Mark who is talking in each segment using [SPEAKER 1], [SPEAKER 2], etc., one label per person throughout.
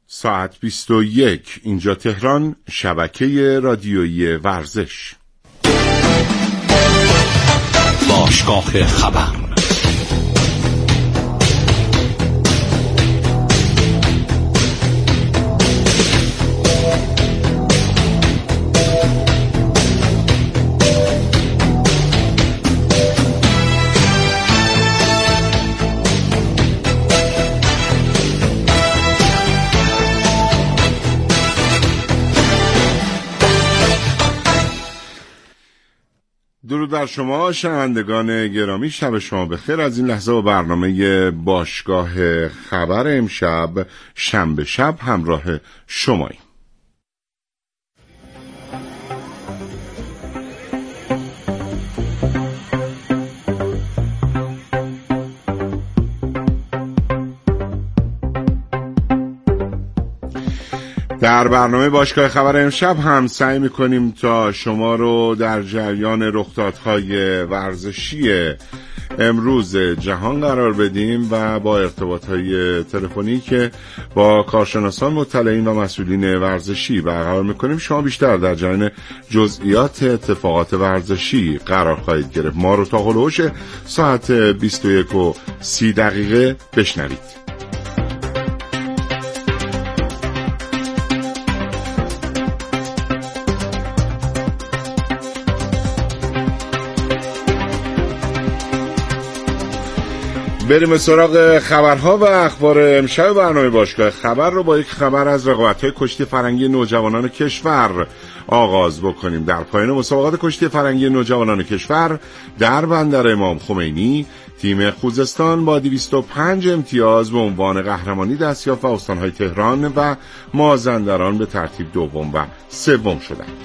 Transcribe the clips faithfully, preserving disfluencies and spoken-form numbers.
[SPEAKER 1] ساعت بیست و یک اینجا تهران، شبکه رادیویی ورزش.
[SPEAKER 2] باشگاه خبر.
[SPEAKER 1] درود بر شما شنوندگان گرامی، شب شما بخیر. از این لحظه با برنامه باشگاه خبر امشب شنبه شب همراه شماییم. در برنامه باشگاه خبر امشب هم سعی میکنیم تا شما رو در جریان رخدادهای ورزشی امروز جهان قرار بدیم و با ارتباطهای تلفنی که با کارشناسان، مطلعین و مسئولین ورزشی برقرار میکنیم شما بیشتر در جریان جزئیات اتفاقات ورزشی قرار خواهید گرفت. ما رو تا هلوش ساعت بیست و یک و سی دقیقه بشنوید. بریم سراغ خبرها و اخبار امشب. برنامه باشگاه خبر رو با یک خبر از رقابت‌های کشتی فرنگی نوجوانان کشور آغاز بکنیم. در پایان مسابقات کشتی فرنگی نوجوانان کشور در بندر امام خمینی، تیم خوزستان با دویست و پنج امتیاز به عنوان قهرمانی دستیافت و استان‌های تهران و مازندران به ترتیب دوم و سوم شدند.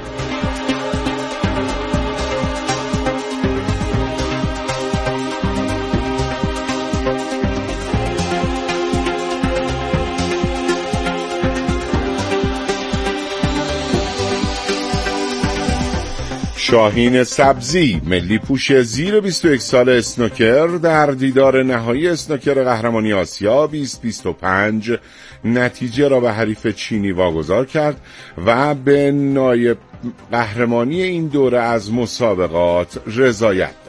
[SPEAKER 1] شاهین سبزی، ملی پوش زیر بیست و یک سال اسنوکر، در دیدار نهایی اسنوکر قهرمانی آسیا بیست بیست و پنج نتیجه را به حریف چینی واگذار کرد و به نایب قهرمانی این دوره از مسابقات رضایت داد.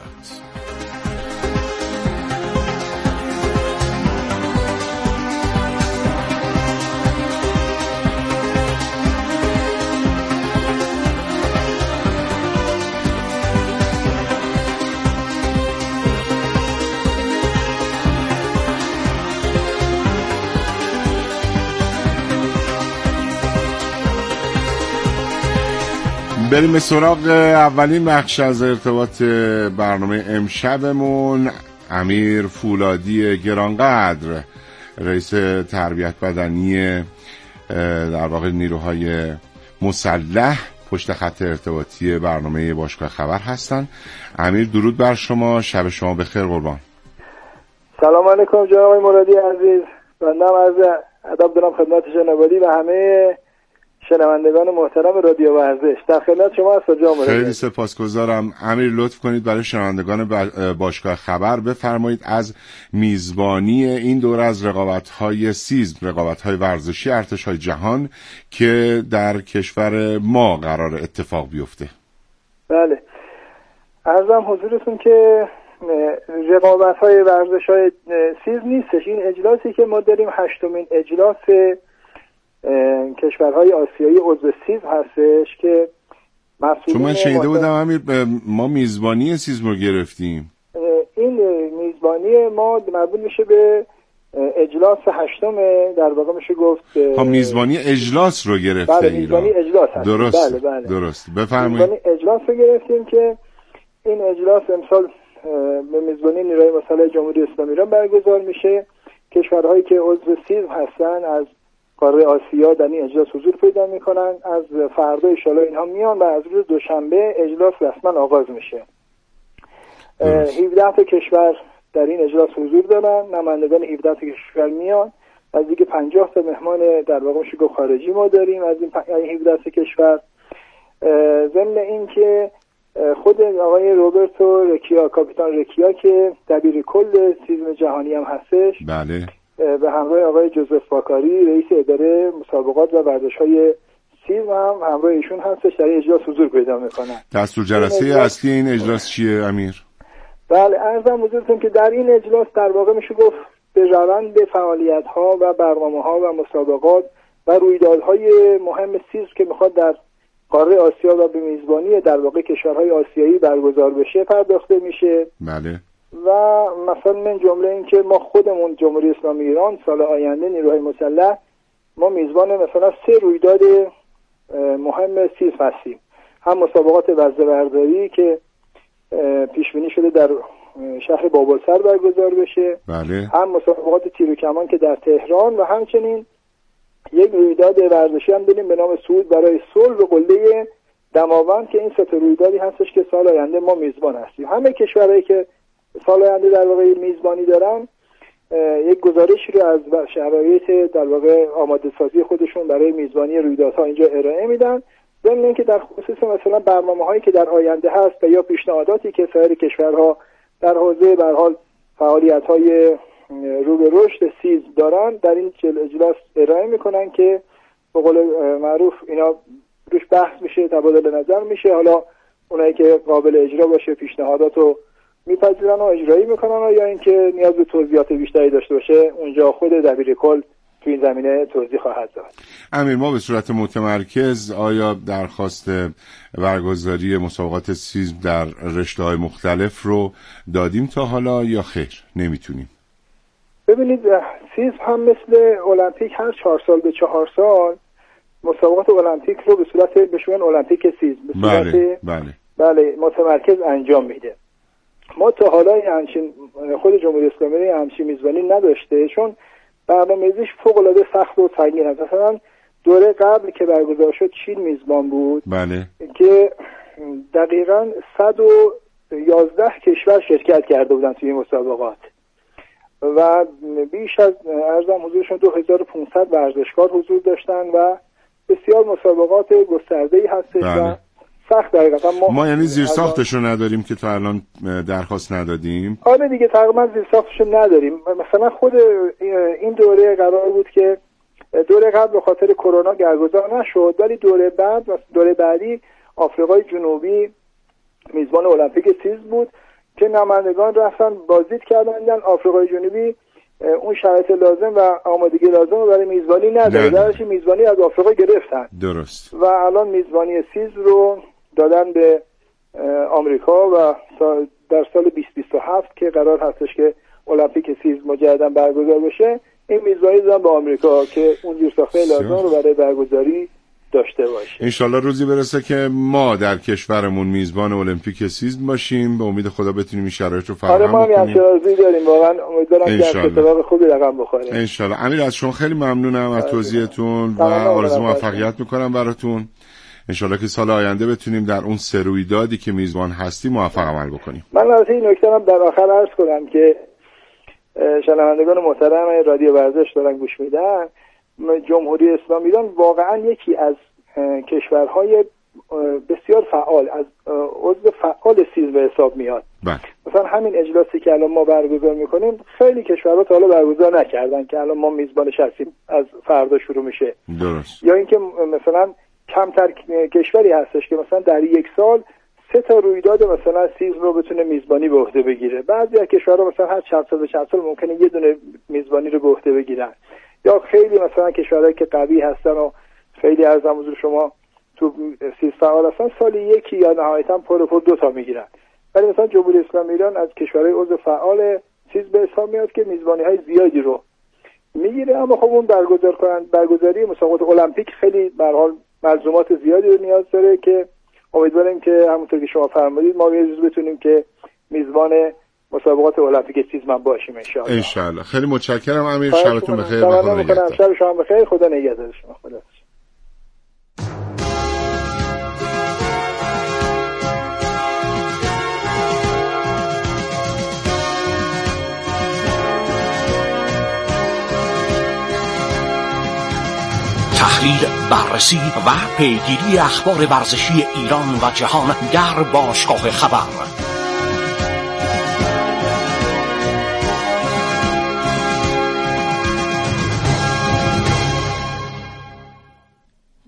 [SPEAKER 1] بریم سراغ اولین بخش از ارتباط برنامه امشبمون. امیر فولادی گرانقدر، رئیس تربیت بدنی در واقع نیروهای مسلح، پشت خط ارتباطی برنامه باشگاه خبر هستن. امیر درود بر شما، شب شما بخیر قربان.
[SPEAKER 3] سلام علیکم جناب آقای مرادی عزیز. بنده هم عرض ادب دارم خدمت جناب عالی و همه شنوندگان محترم رادیو ورزش. در خدمت شما هستم جناب مرادی.
[SPEAKER 1] خیلی سپاسگزارم. امیر لطف کنید برای شنوندگان باشگاه خبر بفرمایید از میزبانی این دوره از رقابت‌های سیزم، رقابت‌های ورزشی ارتش‌های جهان که در کشور ما قرار اتفاق بیفته.
[SPEAKER 3] بله، عرضم حضورتون که رقابت‌های ورزش‌های سیزم نیستش. این اجلاسی که ما داریم هشتمین اجلاس کشورهای آسیایی عضو سیزم هستش که مسئولین،
[SPEAKER 1] چون من شنیده بودم امیر ما میزبانی سیزم رو گرفتیم.
[SPEAKER 3] این میزبانی ما مربوط میشه به اجلاس هشتم، در واقع میشه گفت
[SPEAKER 1] ها میزبانی اجلاس رو گرفته.
[SPEAKER 3] بله، میزبانی اجلاس هست.
[SPEAKER 1] درست.
[SPEAKER 3] بله بله.
[SPEAKER 1] درست. بفرمایید.
[SPEAKER 3] میزبانی اجلاس رو گرفتیم که این اجلاس امسال به میزبانی نیروهای مسلح جمهوری اسلامی ایران برگزار میشه. کشورهایی که عضو سیزم هستن از قاره آسیا در این اجلاس حضور پیدا میکنن. از فردا ان شاءالله اینها میان و از روز دوشنبه اجلاس رسما آغاز میشه. هفده تا کشور در این اجلاس حضور دارن. نمایندگان هفده تا کشور میان. از دیگه پنجاه تا مهمان در واقع میشه گفت خارجی ما داریم از این هفده تا کشور. ضمن این که خود آقای روبرتو رکیا، کاپیتان رکیا که دبیر کل سیزم جهانی هم هستش،
[SPEAKER 1] بله،
[SPEAKER 3] به همراه آقای جوزف باکاری رئیس اداره مسابقات و ورزش‌های سیزم هم همراه ایشون هستش در این اجلاس حضور پیدا میکنن.
[SPEAKER 1] دستور جلسه اجلاس... اصلی این اجلاس چیه امیر؟
[SPEAKER 3] بله عرضم حضورتون که در این اجلاس در واقع میشه گفت به روند فعالیت‌ها و برنامه‌ها و مسابقات و رویدادهای مهم سیزم که میخواد در قاره آسیا و به میزبانی در واقع کشورهای آسیایی برگزار بشه پرداخته میشه.
[SPEAKER 1] بله.
[SPEAKER 3] و مثلا من جمله این که ما خودمون جمهوری اسلامی ایران سال آینده نیروهای مسلح ما میزبان مثلا سه رویداد مهم سیزم هستیم. هم مسابقات وزه برداری که پیش بینی شده در شهر بابلسر برگزار بشه.
[SPEAKER 1] بله.
[SPEAKER 3] هم مسابقات تیر و کمان که در تهران و همچنین یک رویداد ورزشی هم داریم به نام صعود برای صلح به قله دماوند که این سه تا رویدادی هستش که سال آینده ما میزبان هستیم. همه کشورهایی که سال آینده در واقع میزبانی دارن یک گزارشی رو از شرایط در واقع آماده سازی خودشون برای میزبانی رویدادها اینجا ارائه میدن. ضمن اینکه در خصوص مثلا برنامه‌هایی که در آینده هست و یا پیشنهاداتی که سایر کشورها در حوزه به هر حال فعالیت‌های رو به رشد سیزم دارن در این اجلاس ارائه میکنن که به قول معروف اینا روش بحث میشه، تبادل نظر میشه. حالا اونایی که قابل اجرا باشه پیشنهاداتو میپذیرن و اجرایی میکنن یا اینکه نیاز به توضیحات بیشتری داشته باشه اونجا خود دبیر کل تو این زمینه توضیح خواهد داد.
[SPEAKER 1] امیر ما به صورت متمرکز آیا درخواست برگزاری مسابقات سیزم در رشته‌های مختلف رو دادیم تا حالا یا خیر نمیتونیم؟
[SPEAKER 3] ببینید سیزم هم مثل المپیک هر چهار سال به چهار سال مسابقات المپیک رو به صورت بهشون المپیک سیزم به صورت
[SPEAKER 1] بله بله
[SPEAKER 3] بله متمرکز انجام میده. ما تا حالا همچین خود جمهوری اسلامی همچین میزبانی نداشته چون برنامه‌ریزیش فوق‌العاده سخت و سنگین است. مثلا دوره قبل که برگزار شد چین میزبان بود.
[SPEAKER 1] بله. که
[SPEAKER 3] دقیقاً صد و یازده کشور شرکت کرده بودن توی این مسابقات و بیش از عرضم حضورشون دو هزار و پانصد ورزشکار حضور داشتن و بسیار مسابقات گسترده‌ای هستش. بله. و سخت دقیقاً ما,
[SPEAKER 1] ما یعنی زیر ساختشو نداریم که تا الان درخواست ندادیم.
[SPEAKER 3] آره دیگه تقریبا زیر ساختشو نداریم. مثلا خود این دوره قرار بود که دوره قبل به خاطر کرونا برگزار نشد ولی دوره بعد دوره بعدی آفریقای جنوبی میزبان المپیک سیزم بود که نمایندگان رفتن بازدید کردن. آفریقای جنوبی اون شرایط لازم و آمادگی لازم رو برای میزبانی نداره. درش میزبانی از آفریقا گرفتن.
[SPEAKER 1] درست.
[SPEAKER 3] و الان میزبانی سیزم رو دادن به آمریکا و در سال بیست بیست و هفت که قرار هستش که المپیک سیزم مجددا برگزار بشه این میزبانی دادن به آمریکا که اون زیرساخت‌های لازم رو برای برگزاری داشته باشه.
[SPEAKER 1] انشالله روزی برسه که ما در کشورمون میزبان المپیک سیزم باشیم. به امید خدا بتونیم این شرایط رو فراهم کنیم.
[SPEAKER 3] آره ما هم روزی داریم واقعا امیدوارم که اتفاق خوبی رقم بخوره.
[SPEAKER 1] انشالله. امیر از شما خیلی ممنونم از توضیحتون و آرزو موفقیت میکنم براتون. انشالله که سال آینده بتونیم در اون سه رویدادی که میزبان هستیم موفق عمل بکنیم.
[SPEAKER 3] من البته این نکته هم در آخر عرض کنم که شنوندگان محترم رادیو ورزش دارن گوش میدن. جمهوری اسلامی ایران واقعا یکی از کشورهای بسیار فعال از عضو فعال سیزم به حساب میاد.
[SPEAKER 1] بله.
[SPEAKER 3] مثلا همین اجلاسی که الان ما برگزار میکنیم خیلی کشورها تا حالا برگزار نکردن که الان ما میزبانش هستیم از فردا شروع میشه.
[SPEAKER 1] درست.
[SPEAKER 3] یا اینکه مثلا کمتر کشوری هستش که مثلا در یک سال سه تا رویداد مثلا سیزم رو بتونه میزبانی به عهده بگیره. بعضی از کشورها مثلا هر چند سال به چند سال ممکنه یه دونه میزبانی رو به عهده بگیرن. یا خیلی مثلا کشورهایی که قوی هستن و خیلی از حضور شما تو سیزم فعال هستن سالی یکی یا نهایتا پر پر دو تا میگیرن. ولی مثلا جمهوری اسلامی ایران از کشورهای عضو فعال سیزم به حساب میاد که میزبانی‌های زیادی رو میگیره. اما خب اون برگزار کنن برگزاری مسابقات المپیک خیلی به هر حال ملزومات زیادی رو نیاز داره که امیدواریم که همونطور که شما فرمودید ما یه روز بتونیم که میزبان مسابقات المپیک سیزم باشیم ان شاء الله.
[SPEAKER 1] ان شاء الله. خیلی متشکرم امیر. شبتون بخیر.
[SPEAKER 3] خدا نگهدار. شب شما بخیر. خدا نگهدار شما. خدا.
[SPEAKER 2] تحلیل، بررسی و پیگیری اخبار ورزشی ایران و جهان در باشگاه خبر.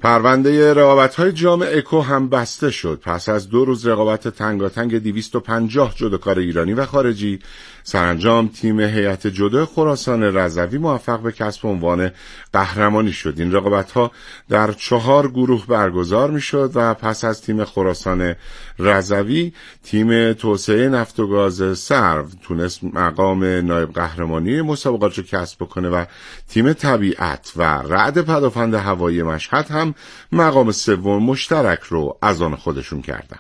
[SPEAKER 1] پرونده رقابت‌های جام اکو هم بسته شد. پس از دو روز رقابت تنگاتنگ دویست و پنجاه جودوکار ایرانی و خارجی، سرانجام تیم هیئت جودو خراسان رضوی موفق به کسب عنوان قهرمانی شد. این رقابت‌ها در چهار گروه برگزار می‌شد و پس از تیم خراسان رضوی، تیم توسعه نفت و گاز سرو تونست مقام نایب قهرمانی مسابقات رو کسب بکنه و تیم طبیعت و رعد پدافند هوایی مشهد هم مقام سوم مشترک رو از آن خودشون کردن.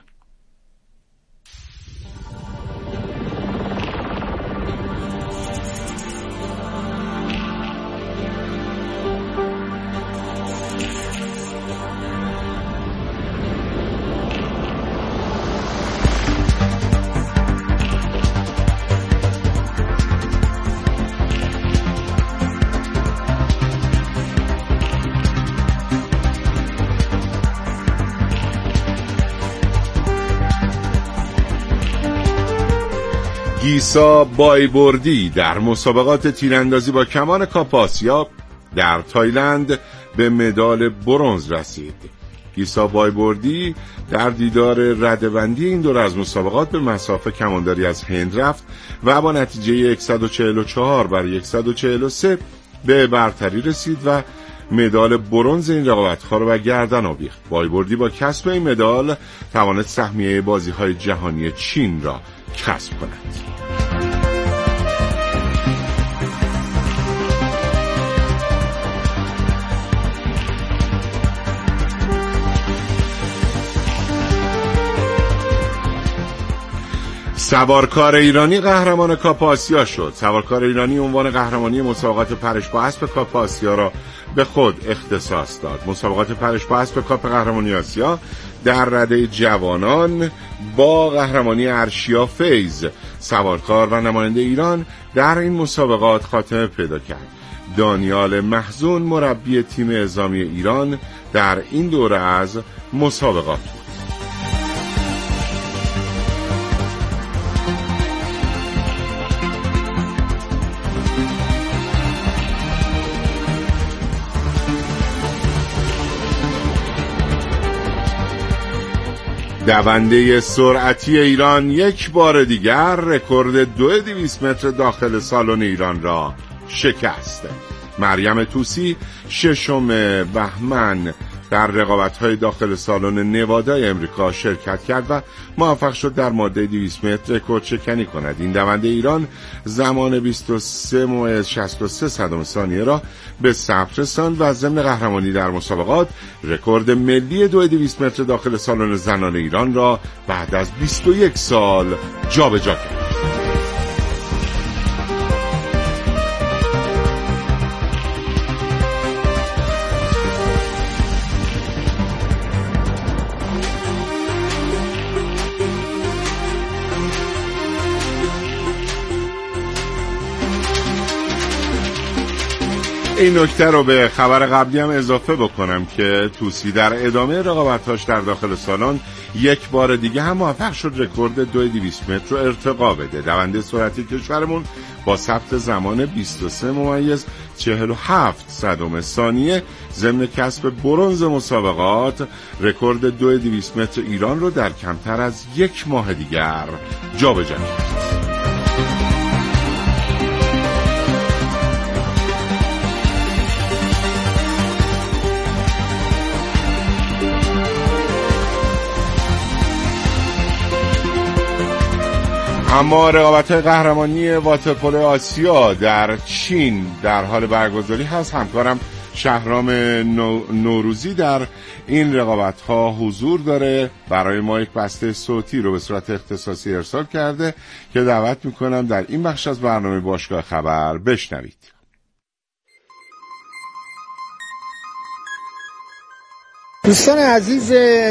[SPEAKER 1] گیسا بایبردی در مسابقات تیراندازی با کمان کاپ آسیا در تایلند به مدال برنز رسید. گیسا بایبردی در دیدار رده‌بندی این دور از مسابقات به مسافه کمانداری از هند رفت و با نتیجه صد و چهل و چهار بر صد و چهل و سه به برتری رسید و مدال برنز این رقابت‌ها را به گردن آویخت. بایبردی با کسب این مدال توانست سهمیه بازی‌های جهانی چین را کسب کند. سوارکار ایرانی قهرمان کاپ آسیا شد. سوارکار ایرانی عنوان قهرمانی مسابقات پرش با اسب کاپ آسیا را به خود اختصاص داد. مسابقات پرش با اسب کاپ قهرمانی آسیا در رده جوانان با قهرمانی ارشیا فیض، سوارکار و نماینده ایران در این مسابقات خاتمه پیدا کرد. دانیال محزون مربی تیم اعزامی ایران در این دوره از مسابقات بود. دونده سرعتی ایران یک بار دیگر رکورد دو دویست متر داخل سالن ایران را شکست. مریم طوسی ششم بهمن در رقابت‌های داخل سالن نوادای امریکا شرکت کرد و موفق شد در ماده دویست متر رکورد شکنی کند. این دونده ایران زمان بیست و سه و شصت و سه صدم ثانیه را به ثبت رساند و ضمن قهرمانی در مسابقات رکورد ملی دو دویست متر داخل سالن زنان ایران را بعد از بیست و یک سال جابجا کرد. این نکته رو به خبر قبلی هم اضافه بکنم که طوسی در ادامه رقابتاش در داخل سالن یک بار دیگه هم موفق شد رکورد دو دویست متر رو ارتقا بده. دونده سرعتی کشورمون با ثبت زمان بیست و سه ممیز چهل و هفت صدم ثانیه ضمن کسب برنز مسابقات رکورد دو دویست متر ایران رو در کمتر از یک ماه دیگر جابجا کرد. اما رقابت‌های قهرمانی واترپولو آسیا در چین در حال برگزاری هست. همکارم شهرام نوروزی در این رقابت‌ها حضور داره. برای ما یک بسته صوتی رو به صورت اختصاصی ارسال کرده که دعوت می‌کنم در این بخش از برنامه باشگاه خبر بشنوید.
[SPEAKER 4] دوستان عزیز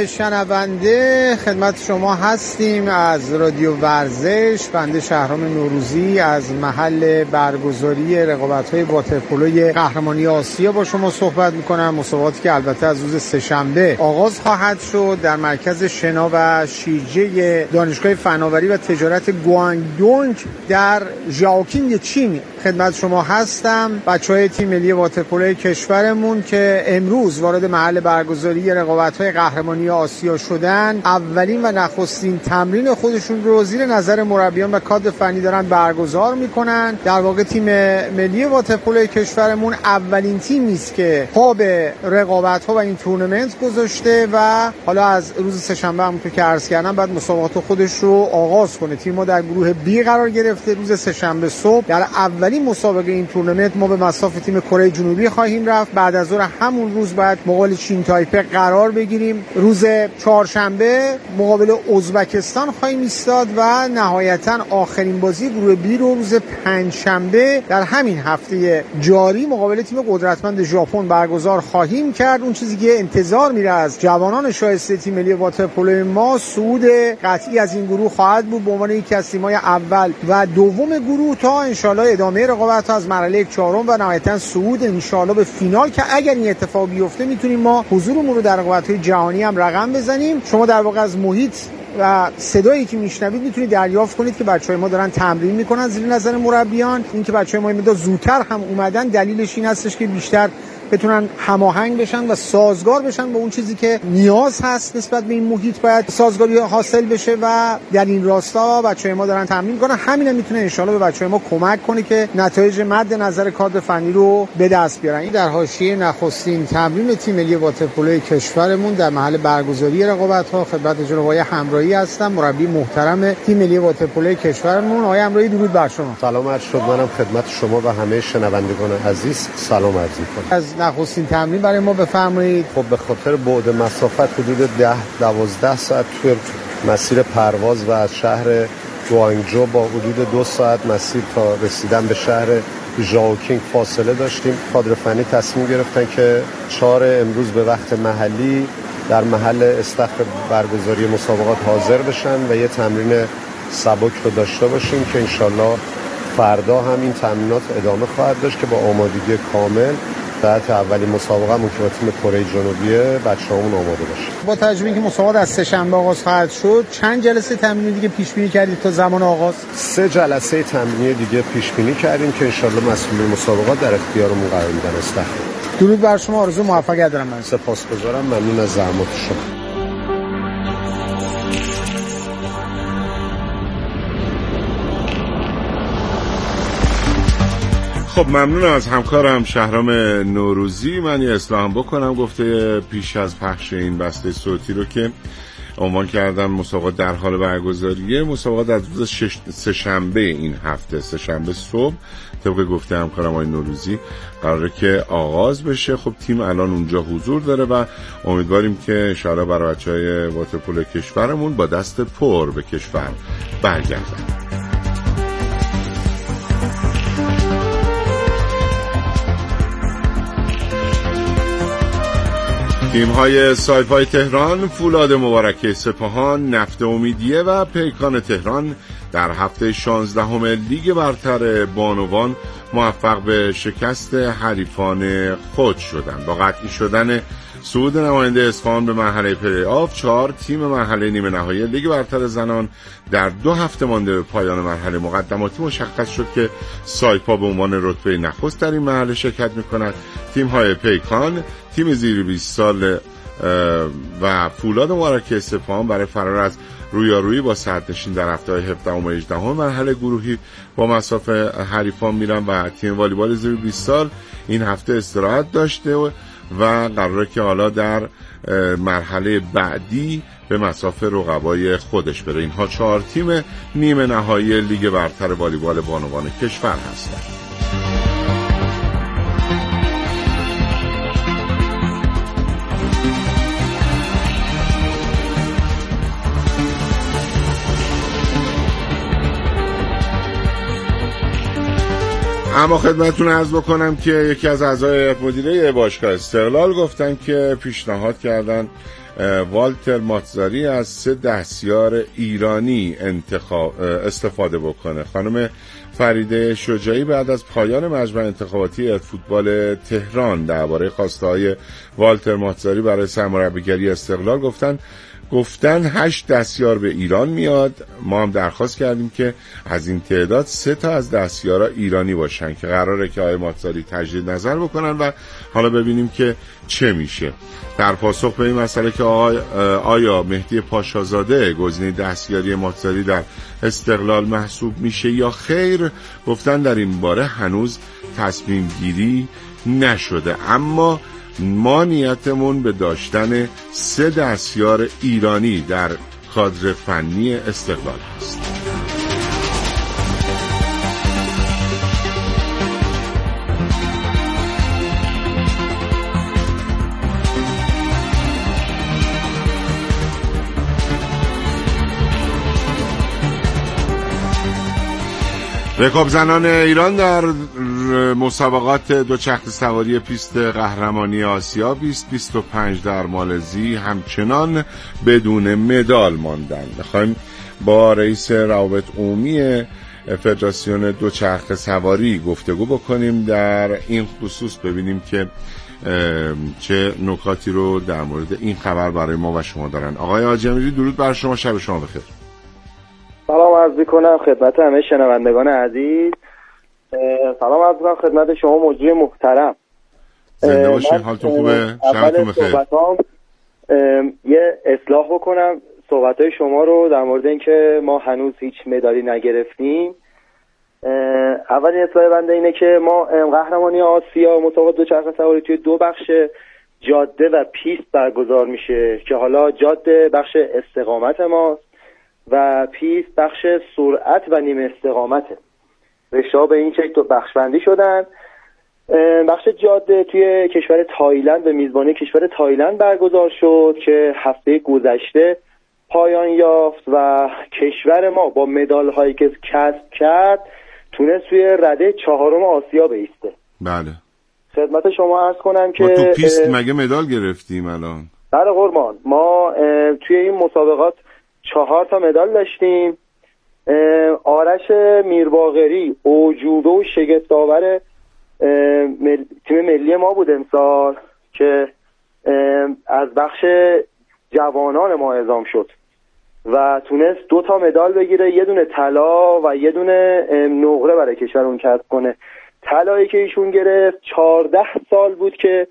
[SPEAKER 4] شنونده، خدمت شما هستیم از رادیو ورزش. بنده شهرام نوروزی از محل برگزاری رقابت‌های واترپولوی قهرمانی آسیا با شما صحبت می‌کنم. مسابقاتی که البته از روز سه‌شنبه آغاز خواهد شد در مرکز شنا و شیرجه دانشگاه فناوری و تجارت گوانگدونگ در ژائوکینگ چین خدمت شما هستم. بچه‌های تیم ملی واترپولوی کشورمون که امروز وارد محل برگزاری رقابت‌های قهرمانی آسیا شدن، اولین و نخستین تمرین خودشون رو زیر نظر مربیان و کادر فنی دارن برگزار میکنن. در واقع تیم ملی واترپولوی کشورمون اولین تیمی است که پا به رقابت‌ها و این تورنمنت گذاشته و حالا از روز سه‌شنبه همونطور که عرض کردم بعد مسابقات خودش رو آغاز کنه. تیم ما در گروه بی قرار گرفته. روز سه‌شنبه صبح در اولین مسابقه این تورنمنت ما به مصاف تیم کره جنوبی خواهیم رفت. بعد از ظهر همون روز بعد مقابل چین تایپه قرار بگیریم. روز چهارشنبه مقابل ازبکستان خواهیم ایستاد و نهایتا آخرین بازی گروه بی رو روز پنجشنبه در همین هفته جاری مقابل تیم قدرتمند ژاپن برگزار خواهیم کرد. اون چیزی که انتظار میره از جوانان شایسته تیم ملی واترپولو ما صعود قطعی از این گروه خواهد بود به عنوان یکی از تیم‌های اول و دوم گروه تا انشالله ادامه رقابت‌ها از مرحله یک چهارم و نهایتا صعود انشالله به فینال که اگر این اتفاق بیفته میتونیم ما حضورمون رو در رقابت‌های جهانی هم رقم بزنیم. شما در واقع از محیط و صدایی که میشنوید میتونید دریافت کنید که بچهای ما دارن تمرین میکنن زیر نظر مربیان. اینکه بچهای ما مقدار زودتر هم اومدن دلیلش این هستش که بیشتر بتونن هماهنگ بشن و سازگار بشن با اون چیزی که نیاز هست نسبت به این محیط باید سازگاری حاصل بشه و در این راستا بچهای ما دارن تمرین میکنن. همین هم میتونه ان شاءالله به بچهای ما کمک کنه که نتایج مد نظر کادر فنی رو به دست بیارن. این در حاشیه نخستین تمرین تیم ملی واترپولوی کشورمون در محل برگزاری رقابت‌ها. خدمت جناب آقای همراهی هستم، مربی محترم تیم ملی واترپولوی کشورمون. آقای همراهی درود بر شما.
[SPEAKER 5] سلام عرض شد. منم خدمت شما و همه شنوندگان عزیز سلام عرض می‌کنم.
[SPEAKER 4] از نخستین تمرین برای ما بفرمایید.
[SPEAKER 5] خب به خاطر بعد مسافت حدود ده دوازده ساعت توی مسیر پرواز و از شهر گوانگجو با حدود دو ساعت مسیر تا رسیدن به شهر ژائوکینگ فاصله داشتیم. کادر فنی تصمیم گرفتن که چهار امروز به وقت محلی در محل استخر برگزاری مسابقات حاضر بشن و یه تمرین سبک رو داشته باشیم که انشالله فردا هم این تمرینات ادامه خواهد داشت که با آمادگی کامل بعد اولین مسابقه‌مون که با تیم کره جنوبیه بچه‌هامون آماده باشه.
[SPEAKER 4] با توجه به اینکه مسابقات از سه‌شنبه آغاز خواهد شد، چند جلسه تمرینی دیگه پیش بینی کردید تا زمان آغاز؟
[SPEAKER 5] سه جلسه تمرینی دیگه پیش بینی کردیم که انشالله مسئولین مسابقات در اختیارمون قرار میدن. استخر.
[SPEAKER 4] درود بر شما، آرزو موفقیت دارم. من
[SPEAKER 5] سپاسگزارم، ممنون از زحمات شما.
[SPEAKER 1] خب ممنون از همکارم شهرام نوروزی. من یه اصلاحم بکنم گفته پیش از پخش این بسته صوتی رو که عنوان کردم مسابقات در حال برگزاریه. مسابقات از روز سه‌شنبه این هفته سه‌شنبه صبح طبق گفته همکارم آقای نوروزی قراره که آغاز بشه. خب تیم الان اونجا حضور داره و امیدواریم که انشاءالله برای بچه‌های واترپولو کشورمون با دست پر به کشور برگردن. تیم‌های سایپای تهران، فولاد مبارکه سپاهان، نفت امیدیه و پیکان تهران در هفته شانزدهم لیگ برتر بانوان موفق به شکست حریفان خود شدند. با قطعی شدن صعود نماینده اصفهان به مرحله پلی آف، چهار تیم مرحله نیمه نهایی لیگ برتر زنان در دو هفته مانده به پایان مرحله مقدماتی مشخص شد که سایپا به عنوان رتبه نخست در این مرحله شرکت می‌کند. تیم‌های پیکان، تیم زیر بیست سال و فولاد مبارکه اصفهان برای فرار از رویارویی با صدرنشین در هفته‌های هفدهم و هجدهم مرحله گروهی با مصاف حریفان میرن و تیم والیبال زیر بیست سال این هفته استراحت داشته و قراره که حالا در مرحله بعدی به مصاف رقبای خودش بره. اینها چهار تیم نیمه نهایی لیگ برتر والیبال بانوان کشور هستند. اما خدمتتون عرض بکنم که یکی از اعضای هیئت مدیره باشگاه استقلال گفتن که پیشنهاد کردن والتر ماتزاری از سه دستیار ایرانی انتخاب استفاده بکنه. خانم فریده شجاعی بعد از پایان مجمع انتخاباتی هیئت فوتبال تهران درباره خواسته‌های والتر ماتزاری برای سرمربیگری استقلال گفتن گفتن هشت دستیار به ایران میاد. ما هم درخواست کردیم که از این تعداد سه تا از دستیارا ایرانی باشن که قراره که آقای ماتزاری تجدید نظر بکنن و حالا ببینیم که چه میشه. در پاسخ به این مسئله که آقای آیا مهدی پاشازاده گزینه دستیاری ماتزاری در استقلال محسوب میشه یا خیر، گفتن در این باره هنوز تصمیم گیری نشده، اما ما نیتمون به داشتن سه دستیار ایرانی در کادر فنی استقلال هست. رکاب زنان ایران در مسابقات دوچرخه سواری پیست قهرمانی آسیا بیست بیست و پنج در مالزی همچنان بدون مدال ماندن. میخوایم با رئیس روابط عمومی فدراسیون دوچرخه سواری گفتگو بکنیم در این خصوص، ببینیم که چه نکاتی رو در مورد این خبر برای ما و شما دارن. آقای آجمیری درود بر شما، شب شما بخیر.
[SPEAKER 6] سلام عرض می‌کنم خدمت همه شنوندگان عزیز. سلام عرض می‌کنم خدمت شما مجری محترم.
[SPEAKER 1] زنده باشین، حالتون خوبه؟ شبتون بخیر.
[SPEAKER 6] صحبتام یه اصلاح بکنم صحبت‌های شما رو در مورد اینکه ما هنوز هیچ مدالی نگرفتیم. اولین اصلاح بنده اینه که ما قهرمانی آسیا مسابقات دوچرخه سواری توی دو بخش جاده و پیست برگزار میشه که حالا جاده بخش استقامت ماست و پیست بخش سرعت و نیمه استقامته. رشته‌ها به این شکل دو بخش بندی شدن. بخش جاده توی کشور تایلند به میزبانی کشور تایلند برگزار شد که هفته گذشته پایان یافت و کشور ما با مدال هایی که کسب کرد تونست توی رده چهارم آسیا بایسته.
[SPEAKER 1] بله.
[SPEAKER 6] خدمت شما عرض کنم که
[SPEAKER 1] ما تو پیست مگه مدال گرفتیم الان؟
[SPEAKER 6] بله قربان، ما توی این مسابقات چهار تا مدال داشتیم. آرش میرباقری اوجوبه و شگفت‌آور مل... تیم ملی ما بود امسال که از بخش جوانان ما اعزام شد و تونست دو تا مدال بگیره، یه دونه طلا و یه دونه نقره برای کشورمون کسب کنه. طلایی که ایشون گرفت چهارده سال بود که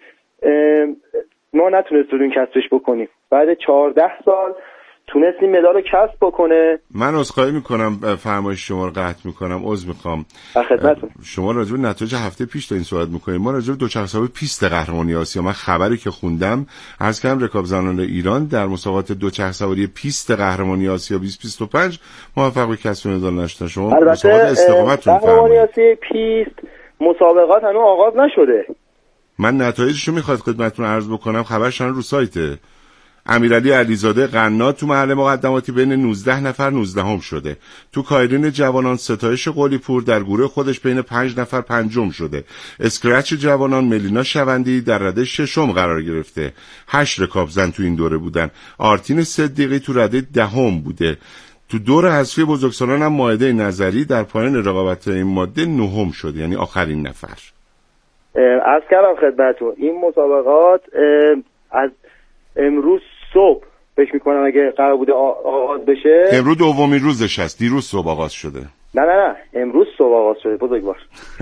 [SPEAKER 6] ما نتونستیم کسبش بکنیم. بعد چهارده سال تونست این مدال رو کسب بکنه.
[SPEAKER 1] من عذرخواهی میکنم فرمایش شما رو قطع میکنم، عذر میخوام.
[SPEAKER 6] خدمتتون.
[SPEAKER 1] شما راجع به نتایج هفته پیش تا این صحبت میکنید. ما راجع به دوچرخه سواری پیست قهرمانی آسیا، من خبری که خوندم عرض کردم رکاب زنان ایران در مسابقات دوچرخه سواری پیست قهرمانی آسیا بیست بیست و پنج موفق به کسب مدال نشدن. شما مسابقات استقامتتون
[SPEAKER 6] قهرمانی آسیا پیست مسابقات هنوز آغاز نشده.
[SPEAKER 1] من نتایجشو میخواد خدمتتون عرض بکنم، خبرش رو سایته. امیرعلی علیزاده قنات تو محل مقدماتی بین نوزده نفر نوزدهم شده. تو کایرین جوانان ستایش قلی پور در گروه خودش بین پنج نفر پنجم شده. اسکرچ جوانان ملینا شوندی در رده ششم قرار گرفته. هشت رکاب زن تو این دوره بودن. آرتین صدیقی تو رده دهم بوده. تو دور حذفی بزرگسالان هم مائده نظری در پایان رقابت این ماده نهم شده، یعنی آخرین نفر.
[SPEAKER 6] عرض کردم خدمتتون این مسابقات از امروز صبح فکر میکنم اگه قرار بوده آغاز بشه.
[SPEAKER 1] امروز دومین روزش هست، دیروز صبح آغاز شده.
[SPEAKER 6] نه نه نه امروز صبح آغاز شده بزرگوار.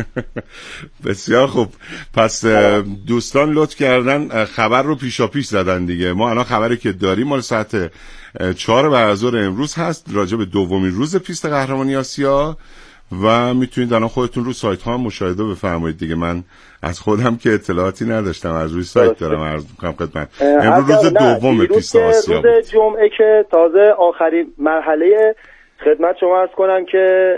[SPEAKER 1] بسیار خوب. پس دوستان لطف کردن خبر رو پیشا پیش زدن دیگه. ما الان خبری که داریم مال ساعت چهار بعد از ظهر امروز هست راجع به دومین روز پیست قهرمانی آسیا و میتونید الان خودتون رو سایت ها هم مشاهده بفرمایید دیگه. من از خودم که اطلاعاتی نداشتم، از روی سایت دارم عرض میکنم خدمت. امروز روز دوم پیست آسیا بود.
[SPEAKER 6] روز جمعه که تازه آخرین مرحله خدمت شما عرض کنم که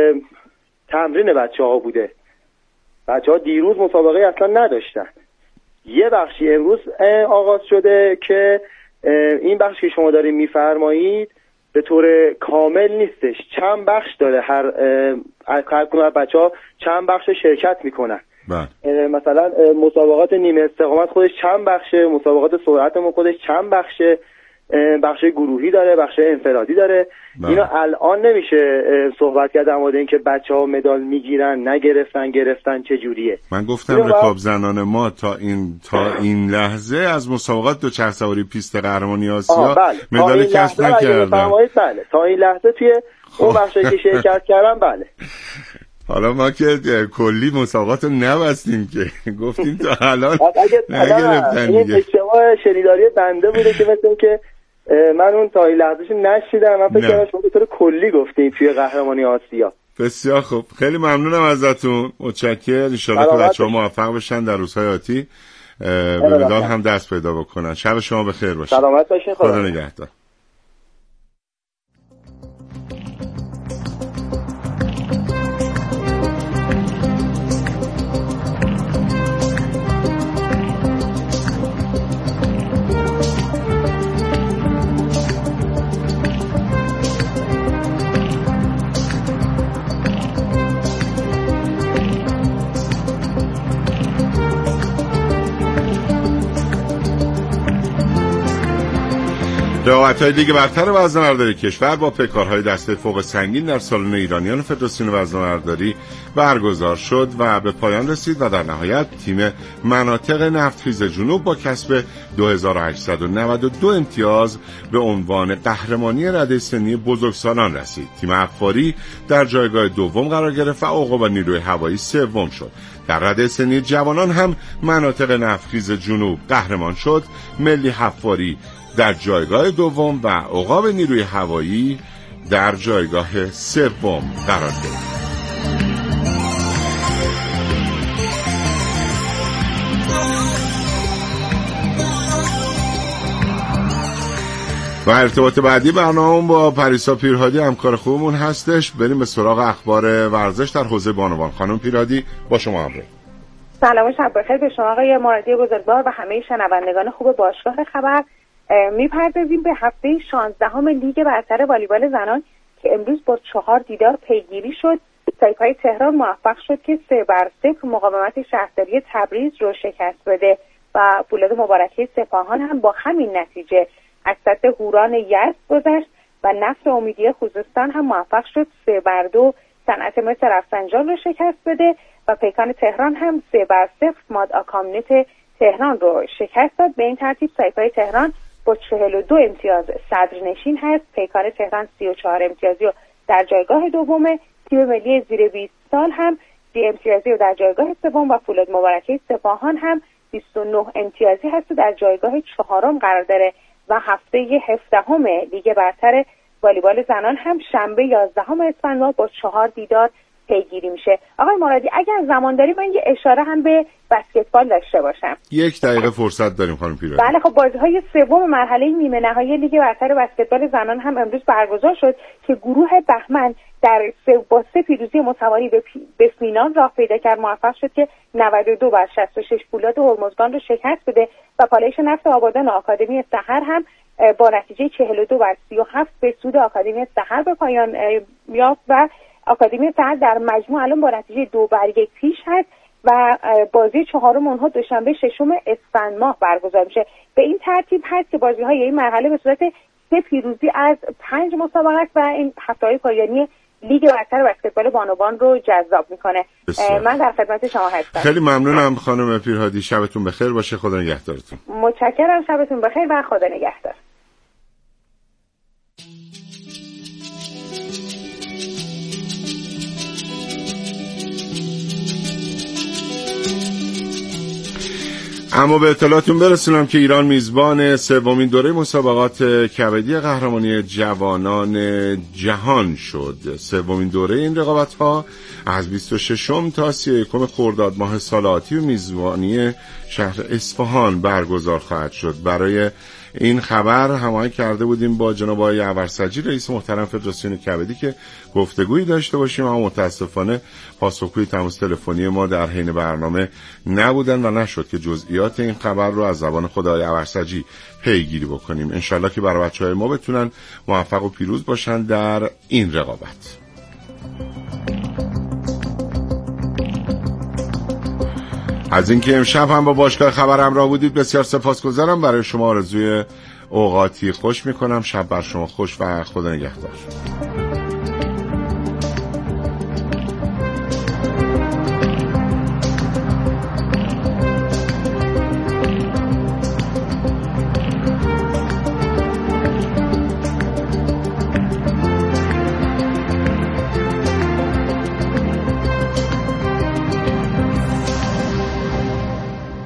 [SPEAKER 6] تمرین بچه ها بوده. بچه ها دیروز مسابقه اصلا نداشتن. یه بخشی امروز آغاز شده که این بخشی که شما دارین میفرمایید به طور کامل نیستش، چند بخش داره، هر هر کدوم از بچه‌ها چند بخش شرکت میکنن. بله. مثلا مسابقات نیمه استقامت خودش چند بخشه، مسابقات سرعتمون خودش چند بخشه، بخش گروهی داره، بخش انفرادی داره. بله. اینا الان نمیشه صحبت کرد در مورد اینکه بچه‌ها مدال میگیرن نگرفتن، گرفتن چه جوریه.
[SPEAKER 1] من گفتم رکاب زنان ما تا این تا این لحظه از مسابقات دوچرخه سواری پیست قهرمانی آسیا
[SPEAKER 6] بله.
[SPEAKER 1] مدال کسب نکردن.
[SPEAKER 6] بله. تا این لحظه توی اون بخشی که شرکت کردن بله.
[SPEAKER 1] حالا ما که کلی مسابقات رو نبستیم که گفتیم تا الان نگرفتن دیگه.
[SPEAKER 6] این اشتباه شنیداری بنده بوده که مثل که من اون تا این لحظهش نشیدم. من فکر کردم شما به طور کلی گفتیم توی قهرمانی آسیا.
[SPEAKER 1] بسیار خوب، خیلی ممنونم ازتون، متشکرم. ان شاءالله که بچه‌ها موفق بشن در روزهای آتی به مدال هم دست پیدا بکنن. شب شما بخیر باشه.
[SPEAKER 6] سلامت باشین.
[SPEAKER 1] خدا نگهدار. رقابت‌های لیگ برتر وزنه‌برداری کشور با پیکارهای دسته فوق سنگین در سالن ایرانیان فدراسیون وزنه‌برداری برگزار شد و به پایان رسید و در نهایت تیم مناطق نفتخیز جنوب با کسب دو هزار و هشتصد و نود و دو امتیاز به عنوان قهرمانی رده سنی بزرگسالان رسید. تیم عفاری در جایگاه دوم قرار گرفت و عقاب نیروی هوایی سوم شد. در رده سنی جوانان هم مناطق نفتخیز جنوب قهرمان شد. ملی حفاری در جایگاه دوم و عقاب نیروی هوایی در جایگاه سوم قرار گرفت. و ارتباط بعدی برنامه با پریسا پیرهادی همکار خوبمون هستش. بریم به سراغ اخبار ورزش در حوزه بانوان. خانم پیرهادی با شما همراه.
[SPEAKER 7] سلام و شب بخیر به شما آقای مرادی بزرگوار و همه شنوندگان خوب باشگاه خبر. میپردازیم به هفته شانزدهم لیگ برتر والیبال زنان که امروز با چهار دیدار پیگیری شد. سایپای تهران موفق شد که سه بر صفر مقاومت شهرداری تبریز رو شکست بده و فولاد مبارکه سپاهان هم با همین نتیجه از سد هوران یزد گذشت و نفر امیدیه خوزستان هم موفق شد سه بر دو صنعت مصر رفسنجان رو شکست بده و پیکان تهران هم سه بر صفر ماد آکامنت تهران رو شکست داد. به این ترتیب سایپای تهران با چهل و دو امتیاز صدرنشین هست. پیکان تهران سی و چهار امتیازی و در جایگاه دومه. تیم ملی زیر بیست سال هم سی امتیازی و در جایگاه سوم و فولاد مبارکه سپاهان هم بیست و نه امتیازی هست و در جایگاه چهارم قرار داره و هفته هفدهم لیگ برتر والیبال زنان هم شنبه یازدهم اسفند ماه با چهار دیدار پیگیری میشه. آقای مرادی اگر زمان داری من یه اشاره هم به بسکتبال داشته باشم.
[SPEAKER 1] یک دقیقه فرصت داریم خانم پیرهادی.
[SPEAKER 7] بله خب بازی‌های سوم مرحله نیمه نهایی لیگ برتر بسکتبال زنان هم امروز برگزار شد که گروه بهمن در سه با سه پیروزی متوالی به, پی... به فینال راه پیدا کرد. موفق شد که نود و دو بر شصت و شش فولاد هرمزگان رو شکست بده و پالایش نفت آبادان و آکادمی سحر هم با نتیجه چهل و دو بر سی و هفت به سود آکادمی سحر به پایان یافت و آکادمی سحر در مجموع الان با نتیجه دو بر یک پیش هست و بازی چهارم اونها دوشنبه ششم اسفند ماه برگزار میشه. به این ترتیب هست که بازی‌های این مرحله به صورت سه پیروزی از پنج مسابقه است و این هفته‌های پایانی لیگ برتر بسکتبال بانوان رو جذاب میکنه. من در خدمت شما هستم.
[SPEAKER 1] خیلی ممنونم خانم پیرهادی. شبتون بخیر باشه. خدا نگهدارتون.
[SPEAKER 7] متشکرم. شبتون بخیر و خدا نگهدار.
[SPEAKER 1] اما به اطلاعاتون برسونم که ایران میزبان سومین دوره مسابقات کبدی قهرمانی جوانان جهان شد. سومین دوره این رقابت‌ها از بیست و ششم تا سی و یکم خرداد ماه سال آتی و میزبانی شهر اصفهان برگزار خواهد شد. برای این خبر هماهنگ کرده بودیم با جناب آقای اورسجی رئیس محترم فدراسیون کبدی که گفتگویی داشته باشیم، اما متاسفانه پاسخگوی تماس تلفنی ما در حین برنامه نبودن و نشد که جزئیات این خبر رو از زبان خود آقای اورسجی پیگیری بکنیم. انشالله که برای بچه‌های ما بتونن موفق و پیروز باشن در این رقابت. از اینکه امشب هم با باشگاه خبر همراه بودید بسیار سپاسگزارم. برای شما آرزوی اوقاتی خوش میکنم. شب بر شما خوش و خدا نگهدار.